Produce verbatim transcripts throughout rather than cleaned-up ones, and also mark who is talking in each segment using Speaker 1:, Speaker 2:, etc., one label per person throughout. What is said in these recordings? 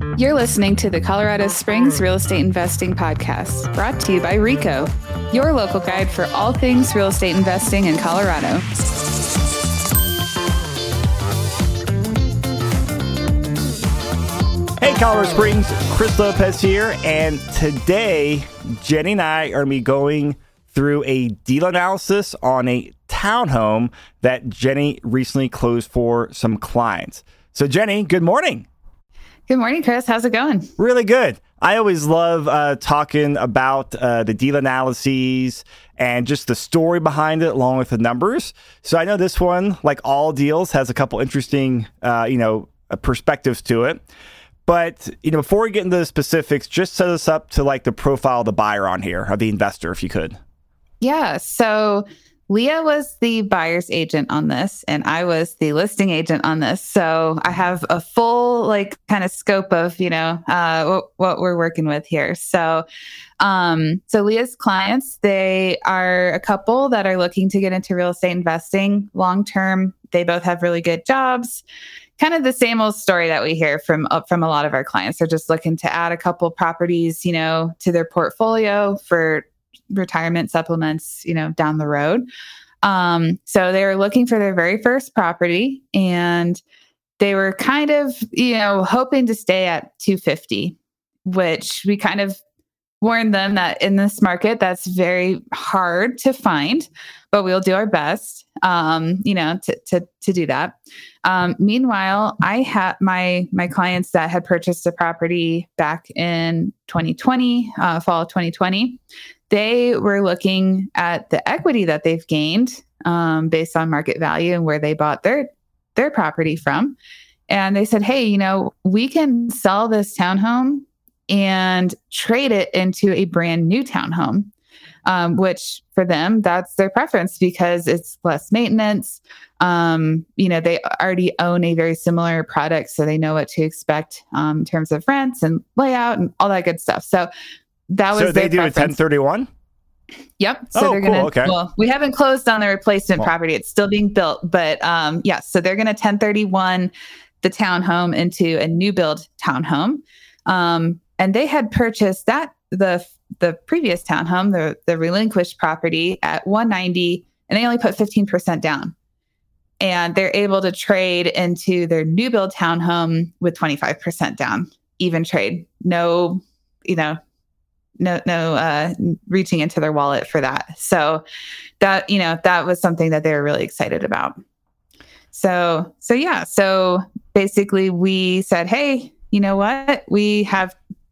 Speaker 1: You're listening to the Colorado Springs Real Estate Investing Podcast, brought to you by RECO, your local guide for all things real estate investing in Colorado.
Speaker 2: Hey, Colorado Springs, Chris Lopez here, and today Jenny and I are going to be going through a deal analysis on a townhome that Jenny recently closed for some clients. So Jenny, good morning.
Speaker 1: Good morning, Chris. How's it going?
Speaker 2: Really good. I always love uh, talking about uh, the deal analyses and just the story behind it along with the numbers. So I know this one, like all deals, has a couple interesting, uh, you know, uh, perspectives to it. But, you know, before we get into the specifics, just set us up to like the profile of the buyer on here, of the investor, if you could.
Speaker 1: Yeah. So Leah was the buyer's agent on this, and I was the listing agent on this. So I have a full, like, kind of scope of, you know, uh, what, what we're working with here. So, um, so Leah's clients, they are a couple that are looking to get into real estate investing long term. They both have really good jobs. Kind of the same old story that we hear from uh, from a lot of our clients. They're just looking to add a couple properties, you know, to their portfolio for retirement supplements, you know, down the road. Um, so they were looking for their very first property, and they were kind of, you know, hoping to stay at two fifty, which we kind of warned them that in this market, that's very hard to find, but we'll do our best, um, you know, to, to, to do that. Um, meanwhile, I had my, my clients that had purchased a property back in twenty twenty, uh, fall of twenty twenty, they were looking at the equity that they've gained, um, based on market value and where they bought their, their property from. And they said, hey, you know, we can sell this townhome and trade it into a brand new townhome, um, which for them, that's their preference because it's less maintenance. Um, you know, they already own a very similar product, so they know what to expect um, in terms of rents and layout and all that good stuff. So that was
Speaker 2: so they
Speaker 1: their
Speaker 2: do
Speaker 1: preference.
Speaker 2: a ten thirty-one?
Speaker 1: Yep. So
Speaker 2: oh,
Speaker 1: they're
Speaker 2: cool.
Speaker 1: gonna.
Speaker 2: Okay.
Speaker 1: Well, we haven't closed on the replacement
Speaker 2: well.
Speaker 1: property; it's still being built. But um, yes, yeah, so they're gonna ten thirty-one the townhome into a new build townhome. Um, And they had purchased that the the previous townhome, the the relinquished property at one ninety, and they only put fifteen percent down. And they're able to trade into their new build townhome with twenty-five percent down, even trade. No, you know, no no uh, reaching into their wallet for that. So that, you know, that was something that they were really excited about. So so yeah, so basically we said, hey, you know what, we have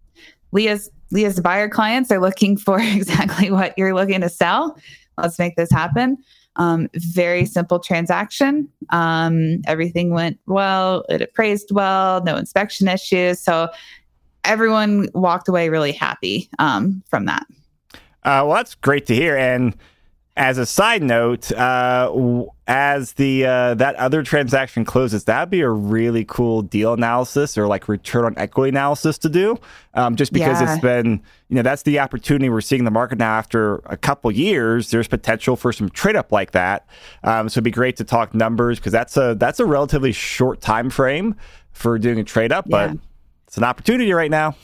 Speaker 1: Leah's Leah's buyer clients are looking for exactly what you're looking to sell. Let's make this happen. Um, very simple transaction. Um, everything went well. It appraised well. No inspection issues. So everyone walked away really happy um, from that.
Speaker 2: Uh, well, that's great to hear. And as a side note, uh, w- as the uh, that other transaction closes, that'd be a really cool deal analysis or like return on equity analysis to do. Um, just because
Speaker 1: Yeah.
Speaker 2: it's been, you know, that's the opportunity we're seeing in the market now. After a couple years, there's potential for some trade up like that. Um, so it'd be great to talk numbers because that's a that's a relatively short time frame for doing a trade up,
Speaker 1: Yeah.
Speaker 2: but it's an opportunity right now.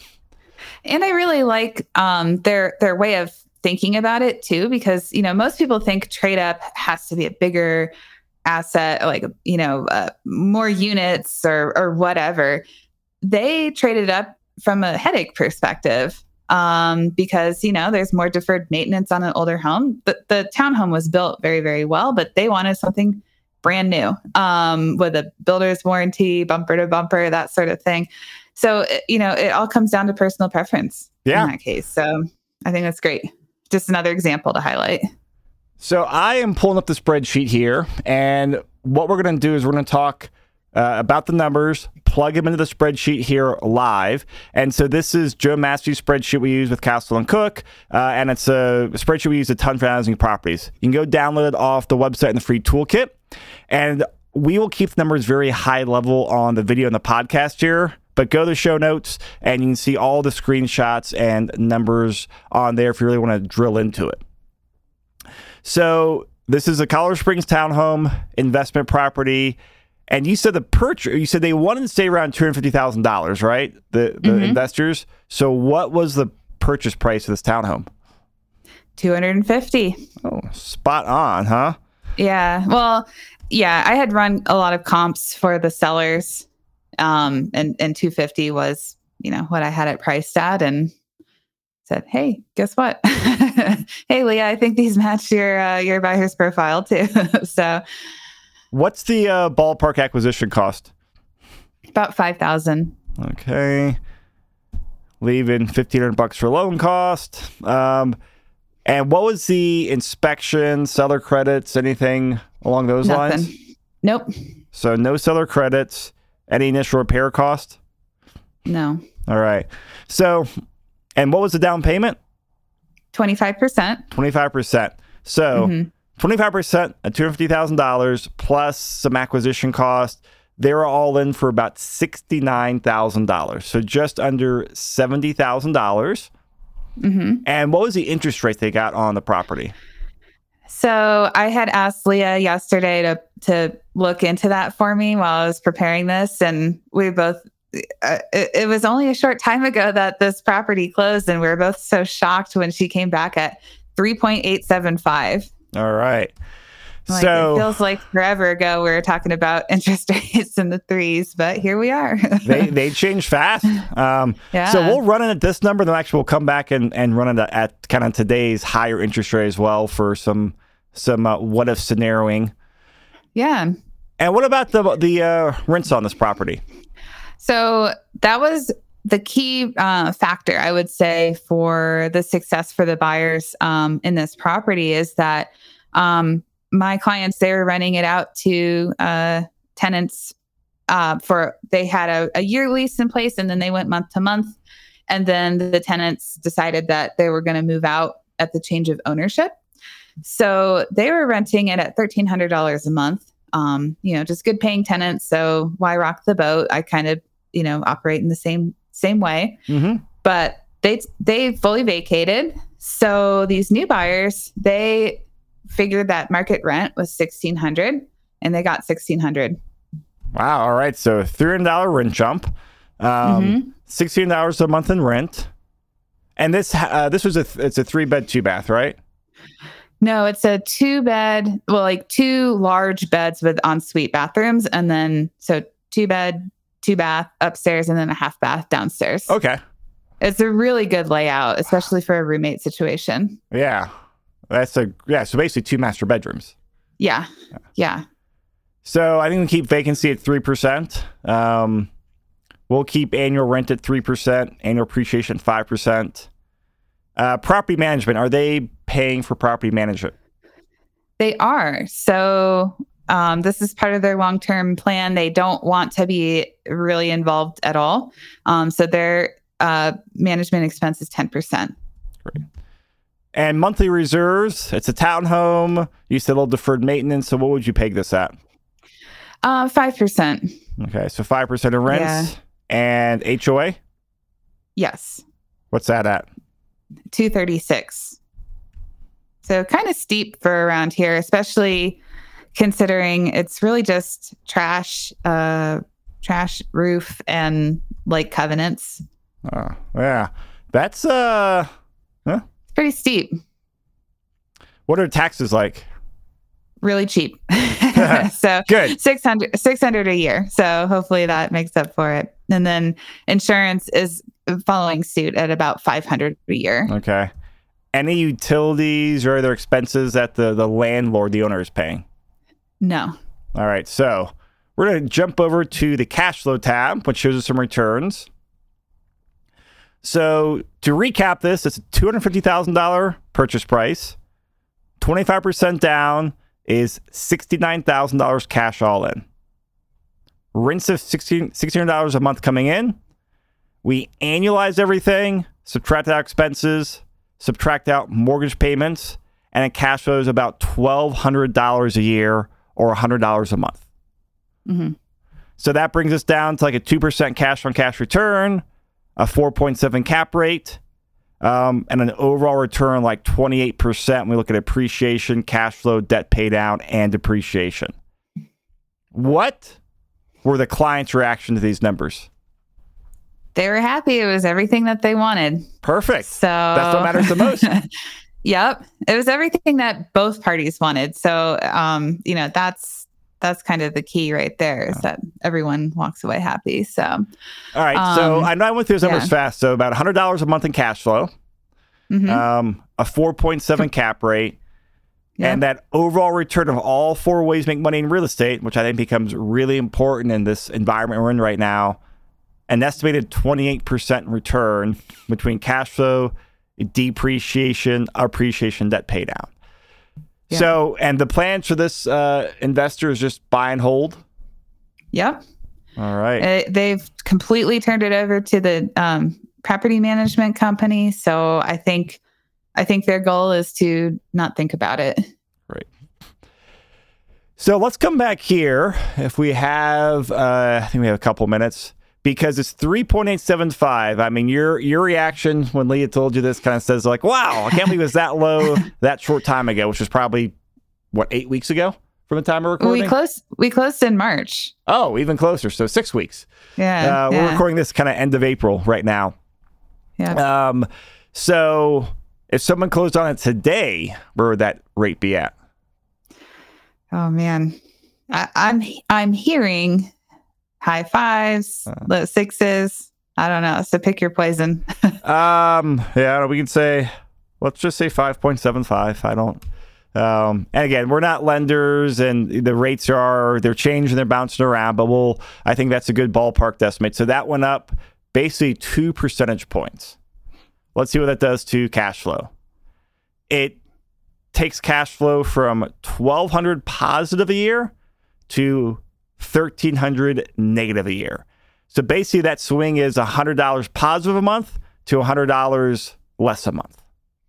Speaker 1: And I really like um, their their way of thinking about it too, because, you know, most people think trade up has to be a bigger asset, like, you know, uh, more units or or whatever. They traded up from a headache perspective um, because, you know, there's more deferred maintenance on an older home. The, the townhome was built very, very well, but they wanted something brand new um, with a builder's warranty, bumper to bumper, that sort of thing. So, you know, it all comes down to personal preference
Speaker 2: Yeah.
Speaker 1: in that case. So I think that's great. Just another example to highlight.
Speaker 2: So I am pulling up the spreadsheet here, and what we're going to do is we're going to talk uh, about the numbers, plug them into the spreadsheet here live. And so this is Joe Massey's spreadsheet we use with Castle and Cook, uh, and it's a spreadsheet we use a ton for analyzing properties. You can go download it off the website in the free toolkit, and we will keep the numbers very high level on the video and the podcast here. But go to the show notes and you can see all the screenshots and numbers on there if you really want to drill into it. So this is a Colorado Springs townhome investment property. And you said the purchase, you said they wanted to stay around two hundred fifty thousand dollars, right? The the mm-hmm. investors. So what was the purchase price of this townhome?
Speaker 1: two hundred fifty.
Speaker 2: Oh, spot on, huh?
Speaker 1: Yeah. Well, yeah, I had run a lot of comps for the sellers. Um, and, and two hundred fifty was, you know, what I had it priced at, and said, hey, guess what? Hey, Leah, I think these match your, uh, your buyer's profile too. So
Speaker 2: what's the uh, ballpark acquisition cost?
Speaker 1: About five thousand.
Speaker 2: Okay. Leaving fifteen hundred bucks for loan cost. Um, and what was the inspection, seller credits, anything along those
Speaker 1: Nothing.
Speaker 2: lines?
Speaker 1: Nope.
Speaker 2: So no seller credits. Any initial repair cost?
Speaker 1: No.
Speaker 2: All right. So, and what was the down payment?
Speaker 1: twenty-five percent.
Speaker 2: twenty-five percent. So, mm-hmm. twenty-five percent at two hundred fifty thousand dollars plus some acquisition cost. They were all in for about sixty-nine thousand dollars. So just under seventy thousand dollars.
Speaker 1: Mm-hmm.
Speaker 2: And what was the interest rate they got on the property?
Speaker 1: So I had asked Leah yesterday to to look into that for me while I was preparing this. And we both, uh, it, it was only a short time ago that this property closed. And we were both so shocked when she came back at three point eight seven five.
Speaker 2: All right.
Speaker 1: Like,
Speaker 2: so
Speaker 1: it feels like forever ago we were talking about interest rates in the threes, but here we are.
Speaker 2: they they change fast. Um,
Speaker 1: yeah.
Speaker 2: So we'll run it at this number, then actually we'll come back and, and run it at kind of today's higher interest rate as well for some some uh, what if scenarioing.
Speaker 1: Yeah.
Speaker 2: And what about the the uh, rents on this property?
Speaker 1: So that was the key uh, factor, I would say, for the success for the buyers um, in this property is that um, my clients, they were renting it out to uh, tenants uh, for, they had a, a year lease in place, and then they went month to month. And then the tenants decided that they were going to move out at the change of ownership. So they were renting it at thirteen hundred dollars a month. Um, you know, just good paying tenants. So why rock the boat? I kind of, you know, operate in the same, same way,
Speaker 2: mm-hmm.
Speaker 1: but they, they fully vacated. So these new buyers, they figured that market rent was sixteen hundred dollars, and they got sixteen hundred dollars.
Speaker 2: Wow. All right. So three hundred dollars rent jump, um, mm-hmm. sixteen dollars a month in rent. And this, uh, this was a, th- it's a three bed, two bath, right?
Speaker 1: No, it's a two bed, well, like two large beds with ensuite bathrooms. And then, so two bed, two bath upstairs, and then a half bath downstairs.
Speaker 2: Okay.
Speaker 1: It's a really good layout, especially for a roommate situation.
Speaker 2: Yeah. That's a, yeah. So basically two master bedrooms.
Speaker 1: Yeah. Yeah. yeah.
Speaker 2: So I think we keep vacancy at three percent. Um, we'll keep annual rent at three percent, annual appreciation five percent. Uh, property management, are they paying for property management?
Speaker 1: They are. So um, this is part of their long-term plan. They don't want to be really involved at all. Um, so their uh, management expense is ten percent.
Speaker 2: Great. And monthly reserves, it's a townhome. You said a little deferred maintenance. So what would you peg this at?
Speaker 1: Uh, five percent.
Speaker 2: Okay. So five percent of rents. Yeah. And H O A?
Speaker 1: Yes.
Speaker 2: What's that at?
Speaker 1: two thirty-six. So kind of steep for around here, especially considering it's really just trash, uh, trash roof and like covenants.
Speaker 2: Oh, yeah. That's, uh, huh?
Speaker 1: It's pretty steep.
Speaker 2: What are taxes like?
Speaker 1: Really cheap. So
Speaker 2: good.
Speaker 1: six hundred, six hundred a year. So hopefully that makes up for it. And then insurance is following suit at about five hundred a year.
Speaker 2: Okay. Any utilities or other expenses that the, the landlord, the owner, is paying?
Speaker 1: No.
Speaker 2: All right. So we're going to jump over to the cash flow tab, which shows us some returns. So to recap this, it's a two hundred fifty thousand dollars purchase price. twenty-five percent down is sixty-nine thousand dollars cash all in. Rents of sixteen hundred dollars a month coming in. We annualize everything, subtract out expenses, subtract out mortgage payments, and it cash flows about twelve hundred dollars a year or one hundred dollars a month.
Speaker 1: Mm-hmm.
Speaker 2: So that brings us down to like a two percent cash on cash return, a four point seven cap rate, um, and an overall return like twenty-eight percent when we look at appreciation, cash flow, debt pay down, and depreciation. What were the client's reaction to these numbers?
Speaker 1: They were happy. It was everything that they wanted.
Speaker 2: Perfect.
Speaker 1: So
Speaker 2: that's what matters the most.
Speaker 1: Yep. It was everything that both parties wanted. So, um, you know, that's, that's kind of the key right there is that everyone walks away happy. So,
Speaker 2: all right.
Speaker 1: Um,
Speaker 2: so I know I went through those numbers
Speaker 1: yeah.
Speaker 2: fast. So about one hundred dollars a month in cash flow,
Speaker 1: mhm.
Speaker 2: um, a four point seven cap rate,
Speaker 1: Yep.
Speaker 2: and that overall return of all four ways to make money in real estate, which I think becomes really important in this environment we're in right now, an estimated twenty-eight percent return between cash flow, depreciation, appreciation, debt pay down. Yeah. So, and the plan for this uh, investor is just buy and hold?
Speaker 1: Yep.
Speaker 2: All right.
Speaker 1: Uh, they've completely turned it over to the um, property management company. So I think, I think their goal is to not think about it.
Speaker 2: Right. So let's come back here. If we have, uh, I think we have a couple minutes. Because it's three point eight seven five. I mean, your your reaction when Leah told you this kind of says like, wow, I can't believe it was that low that short time ago, which was probably, what, eight weeks ago from the time of recording?
Speaker 1: We closed, we closed in March.
Speaker 2: Oh, even closer. So six weeks.
Speaker 1: Yeah.
Speaker 2: Uh,
Speaker 1: yeah.
Speaker 2: We're recording this kind of end of April right now.
Speaker 1: Yeah.
Speaker 2: Um. So if someone closed on it today, where would that rate be at?
Speaker 1: Oh, man. I, I'm I'm hearing... high fives, uh, low sixes. I don't know. So pick your poison.
Speaker 2: um, yeah, we can say, let's just say five point seven five. I don't, um, and again, we're not lenders and the rates are, they're changing, they're bouncing around, but we'll, I think that's a good ballpark estimate. So that went up basically two percentage points. Let's see what that does to cash flow. It takes cash flow from twelve hundred positive a year to thirteen hundred negative a year. So basically that swing is one hundred dollars positive a month to one hundred dollars less a month.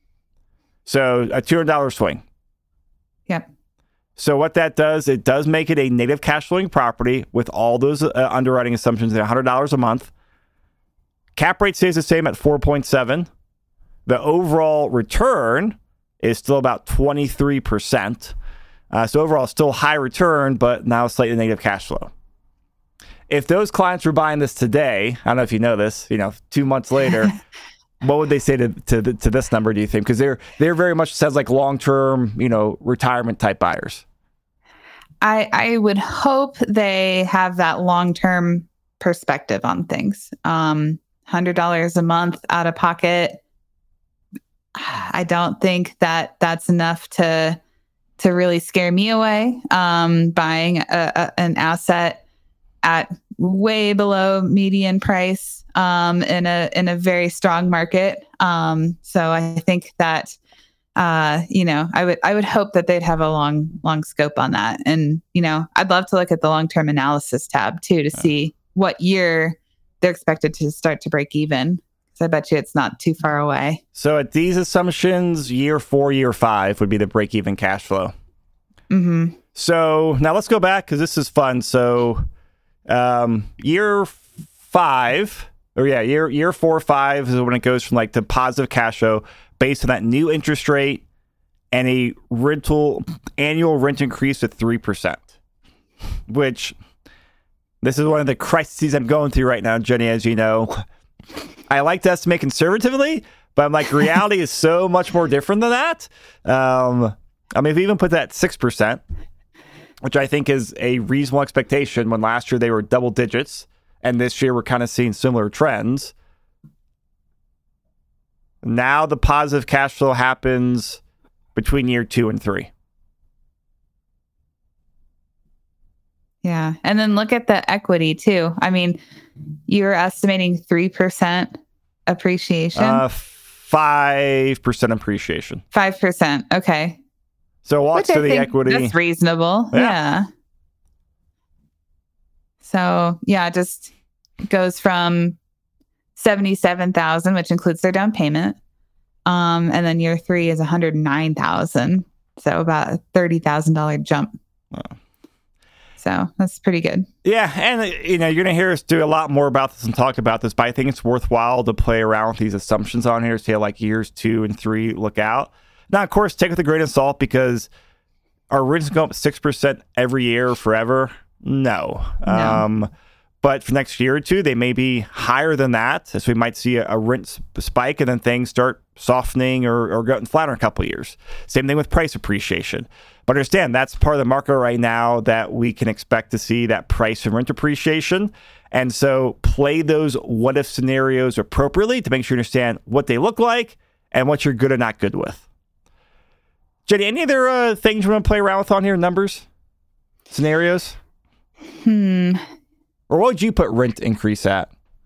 Speaker 2: So a two hundred dollars swing.
Speaker 1: Yep.
Speaker 2: So what that does, it does make it a negative cash flowing property with all those uh, underwriting assumptions at one hundred dollars a month. Cap rate stays the same at four point seven. The overall return is still about twenty-three percent. Uh, so overall, still high return, but now slightly negative cash flow. If those clients were buying this today, I don't know if you know this, you know, two months later, what would they say to to, to this number, do you think? Because they're they're very much sounds like long-term, you know, retirement type buyers.
Speaker 1: I I would hope they have that long-term perspective on things. Um, one hundred dollars a month out of pocket. I don't think that that's enough to to really scare me away. Um, buying a, a, an asset at way below median price um, in a in a very strong market. Um, so I think that uh, you know I would I would hope that they'd have a long long scope on that, and you know I'd love to look at the long term analysis tab too to see what year they're expected to start to break even. So I bet you it's not too far away.
Speaker 2: So at these assumptions, year four, year five would be the break-even cash flow.
Speaker 1: Mm-hmm.
Speaker 2: So now let's go back because this is fun. So um, year five, or yeah, year year four, five is when it goes from like to positive cash flow based on that new interest rate and a rental annual rent increase of three percent, which this is one of the crises I'm going through right now, Jenny, as you know. I like to estimate conservatively, but I'm like, reality is so much more different than that. Um, I mean, if you even put that six percent, which I think is a reasonable expectation when last year they were double digits, and this year we're kind of seeing similar trends. Now the positive cash flow happens between year two and three.
Speaker 1: Yeah. And then look at the equity too. I mean, you're estimating three percent appreciation.
Speaker 2: Uh, five percent appreciation.
Speaker 1: five percent. Okay.
Speaker 2: So watch to the equity.
Speaker 1: That's reasonable. Yeah. yeah. So yeah, it just goes from seventy-seven thousand, which includes their down payment. Um, and then year three is one hundred nine thousand. So about a thirty thousand dollars jump.
Speaker 2: Oh.
Speaker 1: So that's pretty good.
Speaker 2: Yeah. And, you know, you're going to hear us do a lot more about this and talk about this, but I think it's worthwhile to play around with these assumptions on here, see how like years two and three look out. Now, of course, take it with a grain of salt because our rents go up six percent every year forever. No.
Speaker 1: No.
Speaker 2: Um, but for next year or two, they may be higher than that, as we might see a, a rent sp- spike and then things start softening or, or going flatter in a couple of years. Same thing with price appreciation. But understand, that's part of the market right now that we can expect to see that price and rent appreciation. And so play those what-if scenarios appropriately to make sure you understand what they look like and what you're good or not good with. Jenny, any other uh, things you want to play around with on here? Numbers? Scenarios?
Speaker 1: Hmm.
Speaker 2: Or what would you put rent increase at?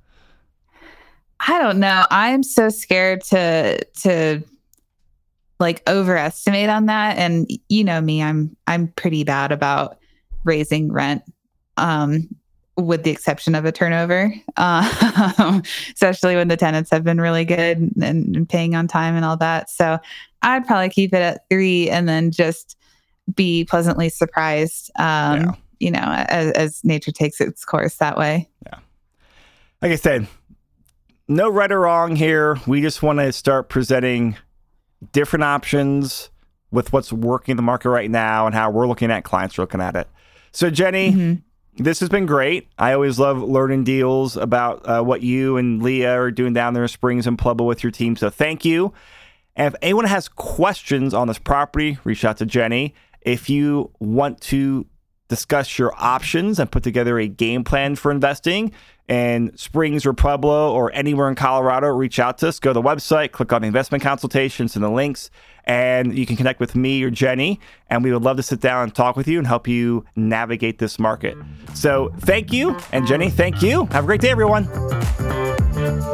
Speaker 1: I don't know. I'm so scared to to like overestimate on that. And you know me, I'm I'm pretty bad about raising rent, um, with the exception of a turnover, uh, especially when the tenants have been really good and, and paying on time and all that. So I'd probably keep it at three and then just be pleasantly surprised. Um, yeah. You know, as, as nature takes its course that way.
Speaker 2: Yeah. Like I said, no right or wrong here. We just want to start presenting different options with what's working in the market right now and how we're looking at clients looking at it. So, Jenny, mm-hmm. this has been great. I always love learning deals about uh, what you and Leah are doing down there in Springs and Pueblo with your team. So thank you. And if anyone has questions on this property, reach out to Jenny. If you want to discuss your options and put together a game plan for investing in Springs or Pueblo or anywhere in Colorado, reach out to us. Go to the website, click on the investment consultations and the links, and you can connect with me or Jenny, and we would love to sit down and talk with you and help you navigate this market. So thank you, and Jenny, thank you. Have a great day, everyone.